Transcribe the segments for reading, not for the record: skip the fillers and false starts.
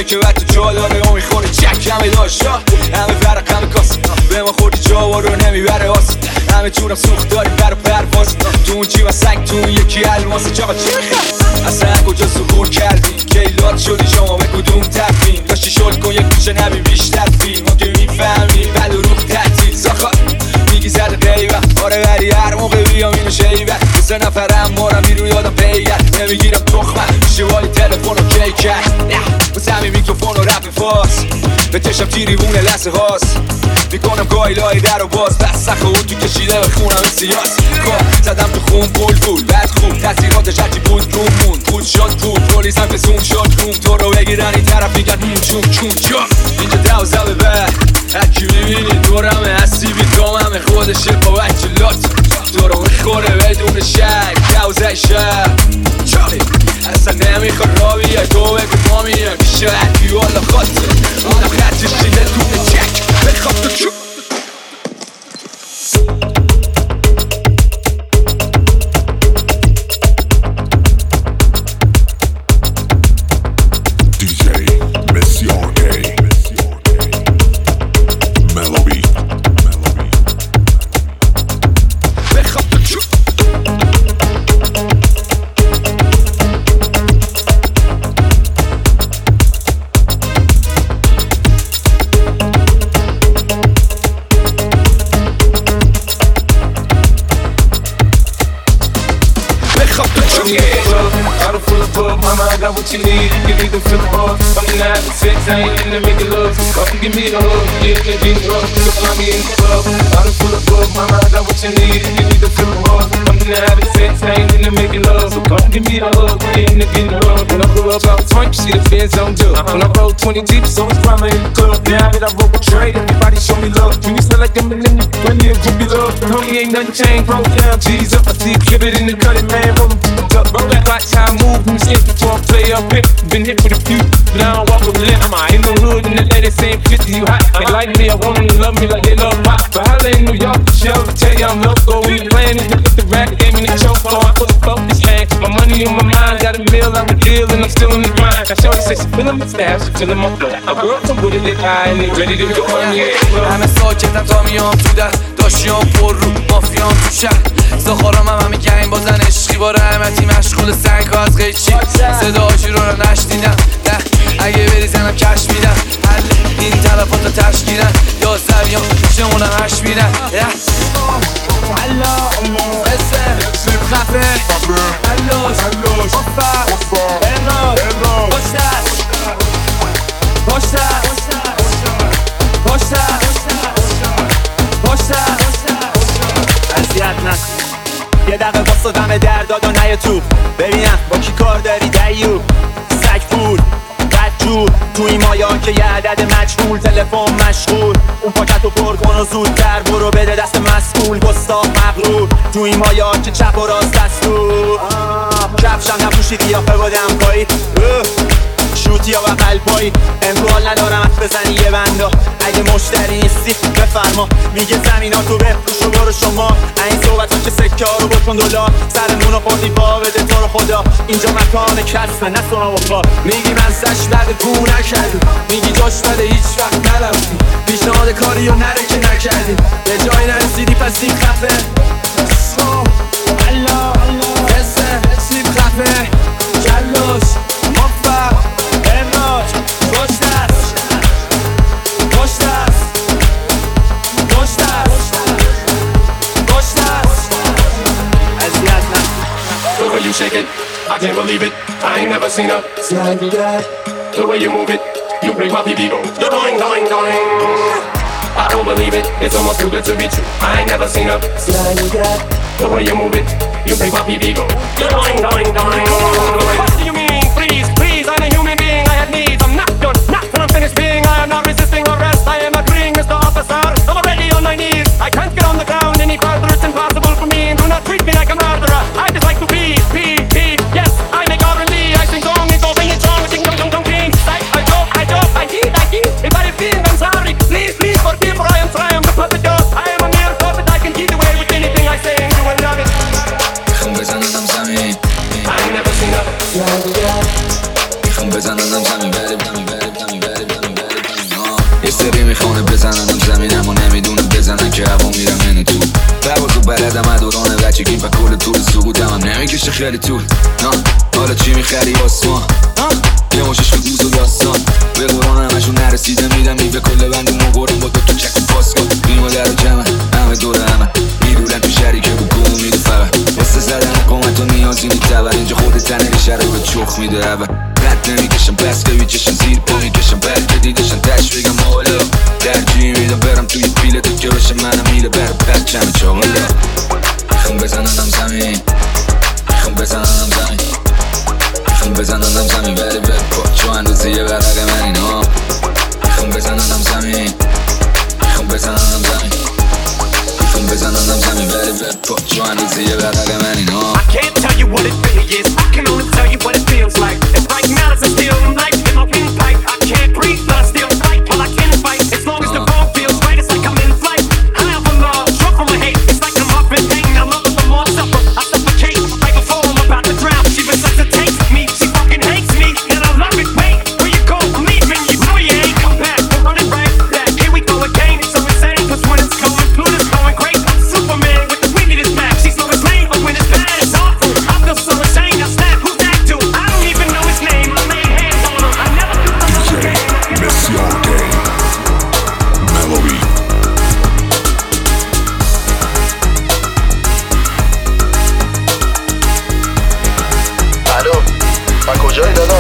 اونه که وقت جا داره و میخوره چک همه داشت همه فرق همه کاس به ما خوردی جا رو نمیبره آس همه جورم سوخت داری برا پرواز تو اون چی و سنگ تو اون یکی الماس چاقا چی میخواد اصلا کجا ظهور کردی کیلات شدی شما به کدوم تفیم داشتی شل کن یک کوچه نبی بیشتر فیلم ما که میفهمی بل و روح تعطیل زاخا میگی زده قیبه آره ولی هر موقع بیام اینو شیبه سه نفرم مارم بیرون یادم پیگر نمیگیرم تخمه میشه وای تلفن و کیکر بس همین میکروفون و رپ فاس به چشم تیریبونه لحظه هاست میکنم گایلای در و باز بس سخه و تو کشیده به خونم سیاس کار زدم تو خون بول بعد خوب تاثیراتش هرچی بود رومون بود شد بود پولیسم که زوم شد روم تو رو بگیرن این طرف میگن چون اینجا دوزه به هرکی میبینی دورمه هستی بیداممه خودشه با وکیلات تو رو میخوره بدون شک دوزه شب اصلا نمیخواد را بیای تو بگو ما میرم پیش هرکی والا خاطر آدم خطش دیده تو چک بخواب تو چون got what you need, give me the feel of I'm the 9 to 6, I ain't in to make it love Come give me the hug, yeah, yeah, yeah, love You can find me in the club, out of full of bug Mama, I got what you need, give me the feel of I'm the 9 to 6, I ain't in to make it love So come give me the hug, yeah, in the get love When I grew up, I was 20, you see the fans on dub When I rolled 20 deep, so it's drama in the club Now that I roll with Trey, everybody show me love You smell like I'm in the plenty of groupie love Homie, ain't nothing changed, roll down, G's up I see Kibit in the cutting, man, roll them up Roll that watch how I move, from the shit to talk play up here. Been hit with a few, but I don't walk with a limp. In the hood, and the ladies saying 50, you hot. They like me, I want them to love me like they love pop. But holla in New York, the show, tell you I'm loco. We playing it, hit the rack, gave me the choke. So I put the focus, man. My money on my mind, got a meal out the deal, and I'm still in the grind. Now shorty say she feeling my staff, she feeling my flow. My girl come with it, they high, and they ready to go on the air. همه ساکتم تا میام تو در داشیام پر رو مافیام تو شهر زخارم همه گنگ بازن عشقی با رحمتی مشغول سنگ ها از قیچی صدا آجی رو نشنیدم نه اگه بری زنم کش میدم حل این تلفات رو تشکیرن یا زبیان شمونم هش میرن الله اسم خفه هلوش افر ارناز پشتر اذیت نکن یه دقیقه واسه دم در داد و نیا تو ببینم با کی کار داری دیو سگ پول بدجور تو این مایا که یه عدد مجهول تلفن مشغول اون پاکتو پر کن و زودتر برو بده دست مسئول گستاخ مغرور تو این مایا که چپ و راست دستور کفشم نپوشی قیافه بودم پایی شوتی یا بغل پایی امروال ندارم حرف بزنی یه بندا اگه مشتری نیستی بفرما میگه زمیناتو بفروش و برو شما این صحبت ها که سکه ها رو بکن دلار سرمونو خوردی با بده تو رو خدا اینجا مکان کسبه نه سونا و پا میگی من سش بعد گو نکردی میگی جاش بده هیچ وقت نرفتی پیشنهاد کاری و نره که نکردی به جای نرسیدی پس این خفه الله قصه سیب خفه جلوش مفر امراج The way you shake it, I can't believe it. I ain't never seen a slide like that. The way you move it, you bring my baby go. You're going. I don't believe it, it's almost too good to be true. I ain't never seen a slide like that. The way you move it, you bring my baby go. You're going. What do you mean? Please, I'm a human being, I have needs. I'm not done, not till I'm finished being. I am not resisting arrest, I am agreeing, Mr. Officer. I'm already on my knees, I can't get on the ground any further. It's impossible for me, and do not treat me like a murderer. I just like to be, yes, I make R&B, I sing song, it's all singing song, sing don't king. I heat, if I feel I'm sorry, please, forgive, for I am trying to put the dog. I am a mere puppet, I can get away with anything I say, and you will love it. I ain't never seen a نمیکشه خیلی طول. حالا چی میخری آسمان؟ یه مشش که روز و داستان به قرآن همشون نرسیده میدم میوه کل بندون مقرم با دوتا چک و پاس کن بیمه در و جمع همه دور همه میرولن تو شریکه بگو میده فقط واسه زدن قومت و نیازی میتبر اینجا خودت تنریشه رو به چخ میده اول رد نمیکشم بس که بیچشم زیر پا میکشم بلکه دیدشم تش بگم حالا درجی میدم برم توی پیلتت که بشه منم میله برم بچم چاقالا میخوام بزننم زمین میخوام بزننم زمین میخوام بزننم زمین ولی به پاچو اندازه یه ورق من اینا میخوام بزننم زمین میخوام بزننم زمین میخوام بزننم زمین ولی به پاچو اندازه یه ورق من اینا I can't tell you what it really is, I can only tell you what it feels like. It's like now as I steal life in my windpipe. I can't breathe but I still fight, well I can fight. As long as the ball feels right, it's like I'm in flight. High off of love, drunk from my hate. It's like I'm up in pain, I love it the more I suffer. I suffocate, right before I'm about to drown. She resuscitates me, she fucking hates me, and I love it. Wait, where you go? I'm leaving, you know you ain't come back. We're running right back, here we go again. It's so insane, cause when it's going, Pluto's going great. I'm Superman with the wind in his back. She's so insane, but when it's bad, it's awful. I feel so ashamed, I snap, who's that dude? I don't even know his name, I laid hands on him. I never do something again. Messiante Melody. الو من کجایی دادا؟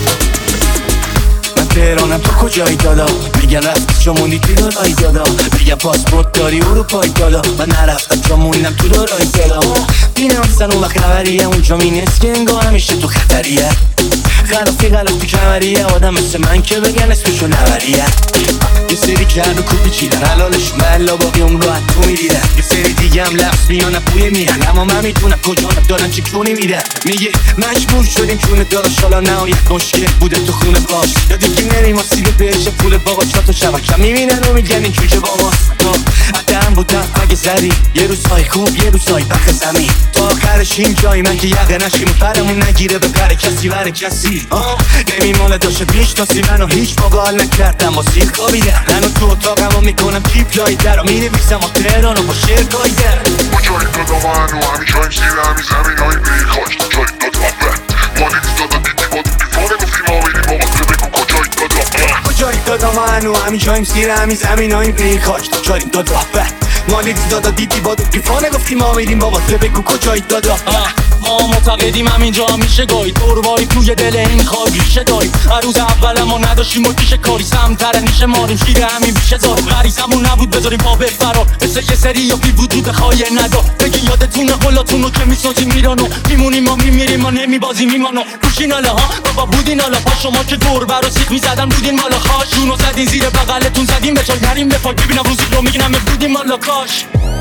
من تهرانم تو کجایی دادا؟ میگن رفتی چون موندی تو دارایی دادا. میگن پاسپورت داری اروپایی دادا. من نرفتم چون موندم تو دارایی دادا. بینم اصلا اون وقت خبریه اونجا مینست که انگاه همیشه تو خطریه. غلافی کمریه آدم مثل من که بگن اسمشو نوریه. یه سری کرد و کوپی چیدن حلالش ملا باقی اون رو تو میدیدن. یه سری دیگه هم لفظ میانم بوی میرن اما من میدونم کجا دارن چی کنی میدن. میگه مجبور شدیم چونه داداش حالا نهایت مشکل بوده تو خونه باش یا دیگه نریم آسیب بهش پول باقا چات و شبکه میبینن و میگن این جوجه باباست. عدم بودم اگه زدی یه روزهای خوب یه روزهای بخ زمین تا آخرش این جایی من که یقه نشیم و پرمون نگیره به پر کسی بر کسی. نمیمونه داشته بیش تاسی منو هیچ موقع حال نکردم با سیر خوابیدم. منو تو اتاقم و میکنم کیپ لای در و مینویسم و تهران و با شعر گایدر. با جایی دادا منو همین جاییم سیر همین زمین های بیخاش جایی دادا مالی دادا دیدی با دیفانه گفتی ما میریم بابا تو بگو کجایی دادا. کجایی دادا منو همین جاییم سیر همین زمین های بیخاش جایی دادا مالی دادا دیدی با دیفانه گفتی ما میریم بابا تو بگو کجایی دادا. ما معتقدیم همینجا میشه گاهی دورباری توی دل این خاک ریشه داریم. هر روز اول ما نداشتیم و پیش کاری سمتر نیشه ماریم شیر همین بیشه زاریم. غریزمون نبود بذاریم پا به فرار مثل یه سری یا بی وجود خواهی ندا. بگی یادتونه قلاتونو که میسازیم میرانو میمونیم ما میمیریم ما نمیبازیم ایمانو. روشین حالا ها بابا بودین حالا پا شما که دوربر و سیخ میزدن بودین مالا خاش. جونو زدین زیر بغلتون زدیم به چای نریم به پاک ببینم روزی رو میگنم بودیم مالا کاش.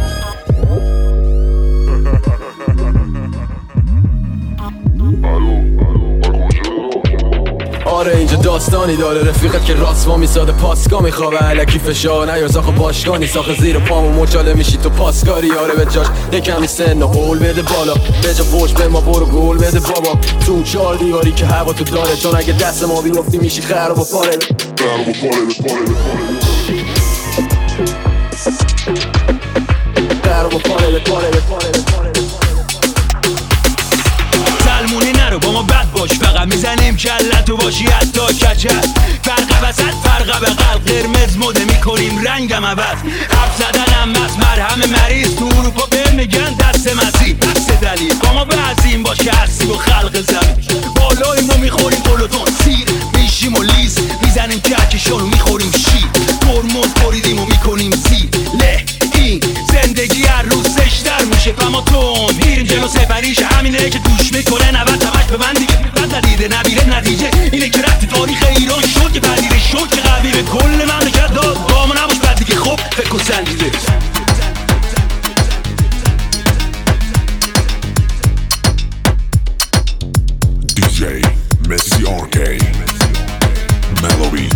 آره اینجا داستانی داره رفیقت که راست ما میساده پاسگاه میخوابه علکی فشار نیار زاخ باشگانی ساخ زیر پامو مچاله میشی تو پاسکاری. آره به جاش یکمی سن و قول بده بالا به جا فوش به ما برو گول بده بابا تو اون چار دیواری که هوا تو داره. چون اگه دست ما بیفتی میشی خراب و پاره سلمونی نرو با ما بد باش فقط میزنیم کلتو باشی حتی کچل. فرق وسط فرق بغل قرمز مده میکنیم رنگم عوض. حرف زدنم از مرهم مریض تو اروپا به میگن دست مسیح دست دلیل با ما بعضیم باش که هستیم و خلق زمین بالاییم و میخوریم قلوتون سیر میشیم و لیز میزنیم کهکشان و میخوریم شیر ترمز بریدیم و میکنیم زیر له این زندگی هر روز زشتر میشه فما تون میریم جلو سفریش همینه که دوش میکنه 90 تمش به من دیگه بد ندیده نبیره نتیجه اینه که رفتی تاریخ ایران شد که پذیره شد که قوی به کل مملکت داد با ما نباش بد دیگه خب فکر کن سنجیده. DJ Messiante Melody.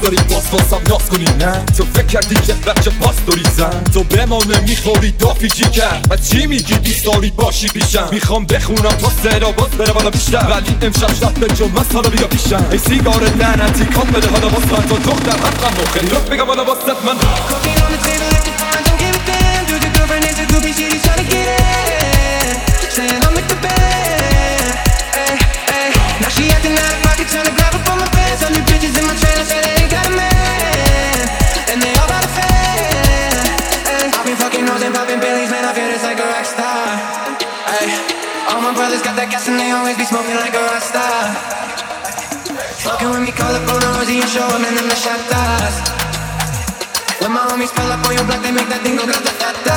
داری واسم ناز کنی نه تو فکر کردی که بچه پاس داری زن تو به ما نمیخوری دافی جی کرد و چی میگی 20 سالی باشی پیشم میخوام بخونم تا صدا باز بره بالا بیشتر ولی امشب شب به جمعه حالا بیا پیشم ای سیگار لعنتی کام بده حالا باز من تو دختر حتما خیلی رفت بگم حالا واسط من Got that gas and they always be smoking like a rasta. Fucking with me, call up on the Rosie and show them and then the shatas. When my homies pull up on your block, they make that thing go grata-ta-ta.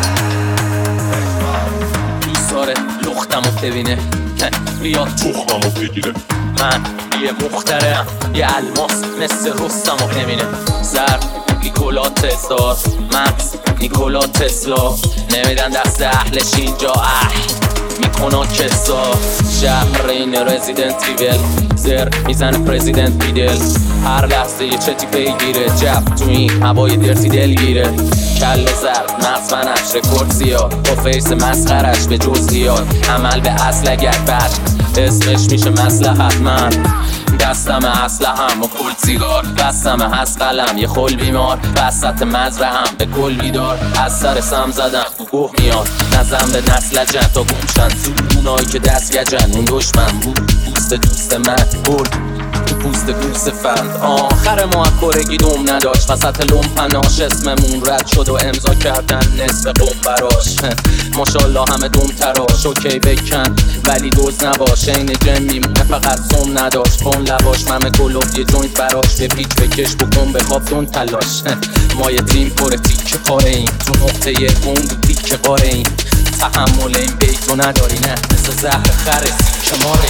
دوستاره لختمو ببینه بیاد تخممو بگیره من یه مخترم یه الماس مثل رستمو نمینه زر نیکولا تسلا مکس نیکولا تسلا نمیدن دست اهلش اینجا میکنن کسا شهر این رزیدنت ایول زر میزنه پرزیدنت بیدل هر لحظه یه چتی پیگیره جب تو این هوای درتی دلگیره کل زرد مغز منش رکورد زیاد با فیس مسخرش به جز زیاد عمل به اصل اگر بد اسمش میشه مصلحت من دستم اسلحه‌ام و کل سیگار دستم هست قلم یه خل بیمار وسط مزرعه‌ام به گل بیدار از سر سم زدم تو گوه میاد نزم به نسل جن تا گوشن تو اونایی که دست گجن اون دشمن بود دوست من برد تو پوست گوست فند آخر ما کورگی دوم نداشت وسط لومپناش اسممون رد شد و امضا کردن نصف قوم براش ماشالله همه دوم تراش اوکی بکن ولی دوز نباش این جم میمونه فقط سوم نداشت کن لباش ممه گلوف یه جوینت براش به پیچ بکش بکن بخواب دون تلاش ما یه تیم پر تیک پاره ایم تو نقطه اون دو تیک قاره ایم تحمل این بیتو نداری نه مثل زهر خره سیک ماره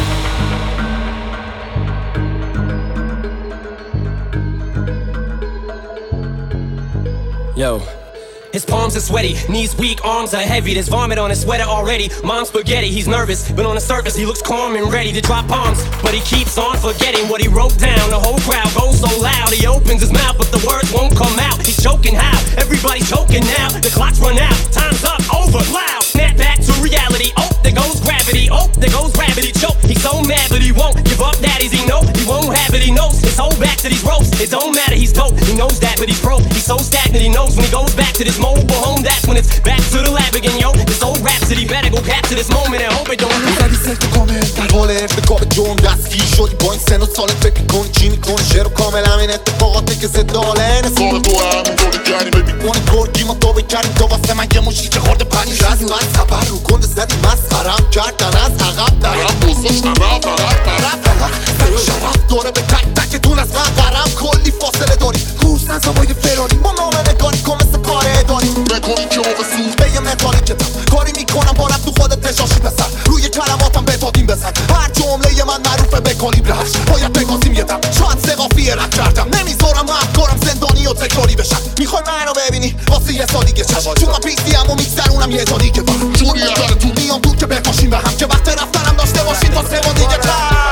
Yo. His palms are sweaty, knees weak, arms are heavy. There's vomit on his sweater already. Mom's spaghetti, he's nervous, but on the surface he looks calm and ready to drop bombs. But he keeps on forgetting what he wrote down. The whole crowd goes so loud, he opens his mouth, but the words won't come out. He's choking how? Everybody's choking now. The clock's run out, time's up, over, loud. Snap back to reality. Oh, there goes gravity. Oh, there goes gravity. Choke. He's so mad, but he won't give up. Daddies, he know he won't have it. He knows his whole back to these ropes. It don't matter, he's dope. He knows that, but he's broke. He's so stagnant. He knows when he goes back to this mobile home, that's when it's back to the lab again, yo. This old rhapsody better go capture this moment and hope it don't lose. زدی سلت کامل در حال ارتکاب جرم دستگیر شدی با این سن و سالت فکر کنی چی میکنی شعر و کامل همین اتفاقاته که ضد حاله سال تو همینطوری جریمه میکنی گرگی ما تو بکردیم تو واسه من یه موشی که خورده پنیش از من سفر رو کنده زدی مسخرم کردن از عقب درم بزرش طرف شرف داره به تک تکتون از من قرم کلی فاصله داری کورس نزا باید فراری ما نامه نگاری کن مثل کار اداری بکنی که موقع سود به یه متالی کتم کاری میکنم بارم تو خودت نشاشی بسر روی کلماتم به دادیم بزن هر جمله من معروفه به کالیبرش باید بگازیم یه دم شاید سقافی رد کردم نمیذارم افکارم زندانی و تکراری بشن میخوای منو ببینی واسه یه سال دیگه چشم چون من پیسی هم و میگذرونم یه تا دیگه بر جوری اگر تو میام دور که بپاشیم به هم که وقت رفتنم داشته باشین تا سه ما دیگه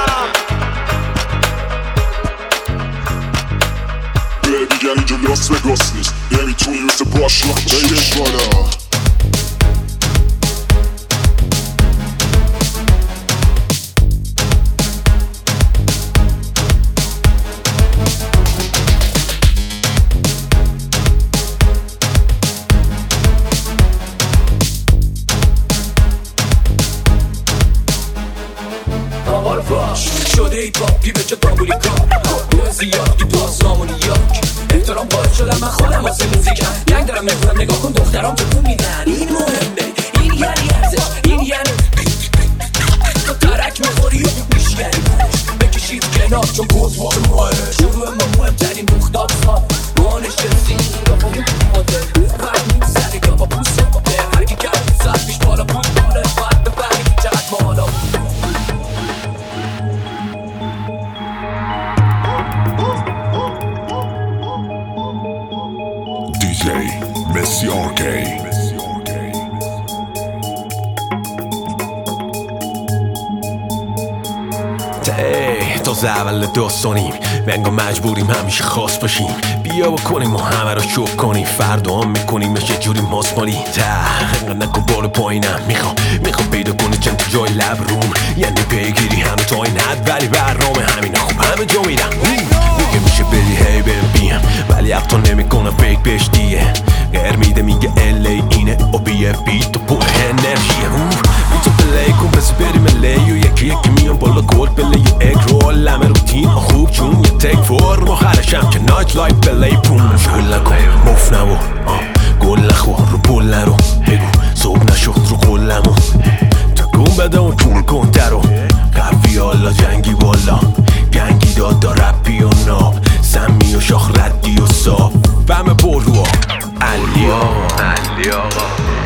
دیگر اینجا لاس وگاس نیست نمیتونی مثل باشلاق بیش بالا شده ای پاپی به چه دابولی کار زیادی تو آسامونی یاک احترام باید شدم من خودم واسه موزیکم گنگ دارم نکنم نگاه کن دخترام تو پول میدن این مهمه این یعنی ارزش این یعنی تو ترک میخوری و میشگری بکشید کنار چون پوزوار ماه شروع ما مهمترین مختاب سال ما نشستیم رو با اون مدل فرمیم سرگاه با پوست مدل هرکی کردی سر پیش بالا پول داره باید بفهمی که چقدر مالا Messi RK تازه اول داستانیم منگا مجبوریم همیشه خاص باشیم بیا بکنیم و همه رو شوک کنیم فردا هم میکنیم یه جوری ماسمالی انقدر نکن بالا پایینم میخوام پیدا کنی چند تا جای لب روم یعنی پیگیری هنو تا این حد ولی برنامه همین خوب همه جا میرم میگه میشه بری هی بیم ولی اقتا نمیکنم فیک بهش دیه غیر میده میگه الی اینه و بیه بیت و پر انرژیه بیتو پلی کن بس بریم الی و یکی میان بالا گل بلی اگ رول همه روتین خوب چون یه تک فرم آخرشم که نایت لایف بلی پون شل نکن مف نبو گل نخور رو بول نرو بگو صبح نشد رو قلمو تکون بده و طول کن درو قوی حالا جنگی بالا گنگی دادا رپی و ناب سمی و شاخ ردی و صاف بمه پر رو علی آقا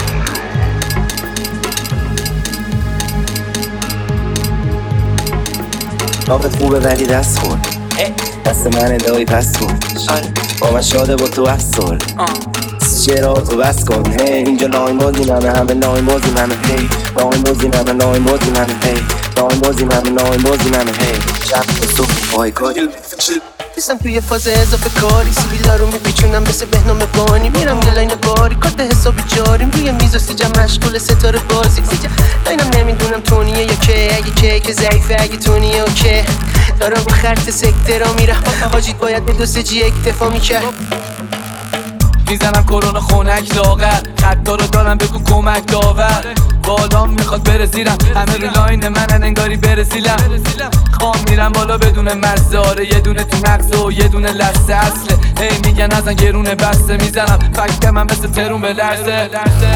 حالت خوبه ولی دست خورد دست من دایی پس کن با من شاده با تو افسر چرا تو بس کن هی اینجا لاین بازی همه لاین بازی هی لاین بازی همه لاین بازی هی لاین بازی همه لاین بازی هی شب تو صبح پای کاری نیستم توی فاز اضافه کاری سیبیلا رو میپیچونم مثل بهنام بانی میرم یه لاین باری کارت حسابی جاریم روی میز و سیجم مشغول ستاره بازی لاینم نمیدونم تونیه یا که اگه که ضعیفه اگه تونیه اوکی دارم رو خرط سکته را میرم حاجیت باید به دو سجی اکتفا میکرد میزنم کرونا خونک لاغر خطا رو دارم بگو کمک داور بالام میخواد بره زیرم همه رو لاین منن انگاری برسیلم خام میرم بالا بدون مرزه آره یه دونه تو نقصه و یه دونه لحظه اصله هی میگن ازن گرونه بسته میزنم فکر من مثل ترون به لرزه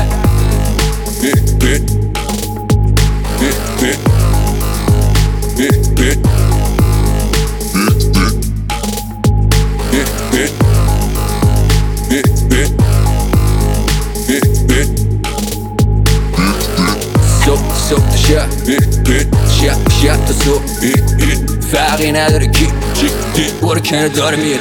صبح تا شب تا صبح فرقی نداره کی برو کنه داره میاد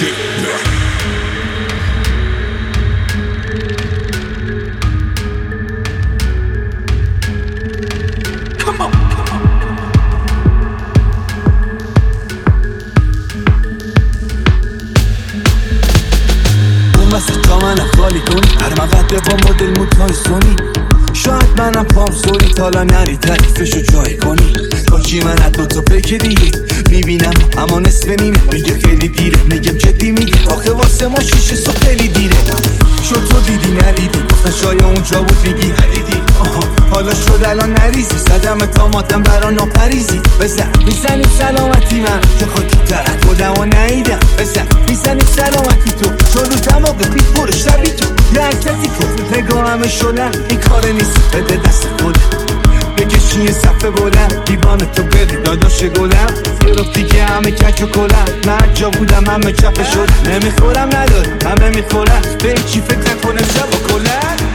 اون وسط تا من خالی کنی هر مقدر با مدل موتای سونی شاید منم پام سوری تالا نری تعریفشو جای کنی کاشی من از دوتا پیک دیگه میبینم اما نصف نیمه میگه خیلی دیره میگم جدی میگه آخه واسه ما شیشه صبح خیلی دیره شد تو دیدی ندیدی گفتن شاید اونجا بود میگی ندیدی حالا شد الان نریزی صدم تاماتم برا ناپریزی بزن میزنی سلامتی من که خاکی ترد بودم و نهیدم بزن میزنی سلامتی تو چون رو دماغ بید برو شبی تو یه حرکتی کن نگاه همه شدن این کار نیست بده دست خودم بکشی یه صفحه بلند دیوانه تو بده داداش گلم یه رو دیگه همه کچ و کلم من جا بودم همه چپه شد نمیخورم نداره همه میخورم به چی فکر کنم شب و کلم